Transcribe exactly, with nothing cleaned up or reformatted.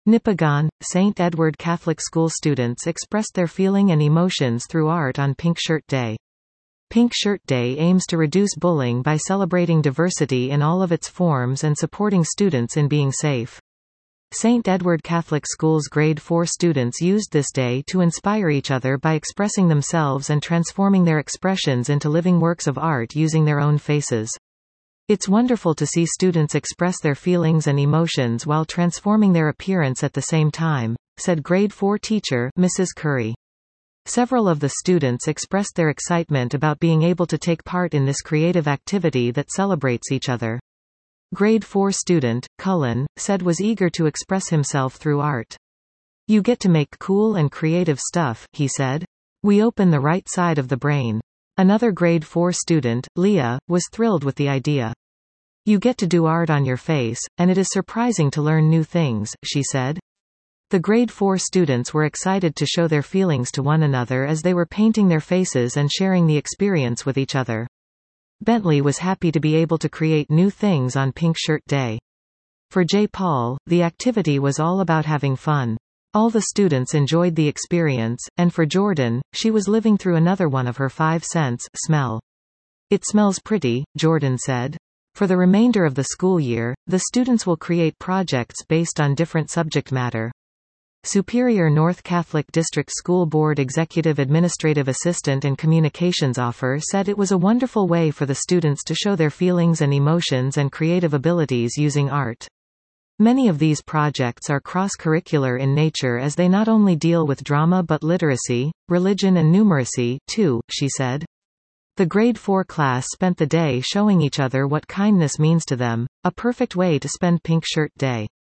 Nipigon, Saint Edward Catholic School students expressed their feeling and emotions through art on Pink Shirt Day. Pink Shirt Day aims to reduce bullying by celebrating diversity in all of its forms and supporting students in being safe. Saint Edward Catholic School's grade four students used this day to inspire each other by expressing themselves and transforming their expressions into living works of art using their own faces. It's wonderful to see students express their feelings and emotions while transforming their appearance at the same time, said grade four teacher Missus Curry. Several of the students expressed their excitement about being able to take part in this creative activity that celebrates each other. Grade four student, Cullen, said was eager to express himself through art. "You get to make cool and creative stuff," he said. "We open the right side of the brain." Another grade four student, Leah, was thrilled with the idea. "You get to do art on your face, and it is surprising to learn new things," she said. The grade four students were excited to show their feelings to one another as they were painting their faces and sharing the experience with each other. Bentley was happy to be able to create new things on Pink Shirt Day. For J. Paul, the activity was all about having fun. All the students enjoyed the experience, and for Jordan, she was living through another one of her five cents, smell. "It smells pretty," Jordan said. For the remainder of the school year, the students will create projects based on different subject matter. Superior North Catholic District School Board Executive Administrative Assistant and Communications Officer said it was a wonderful way for the students to show their feelings and emotions and creative abilities using art. Many of these projects are cross-curricular in nature as they not only deal with drama but literacy, religion and numeracy, too, she said. The grade four class spent the day showing each other what kindness means to them, a perfect way to spend Pink Shirt Day.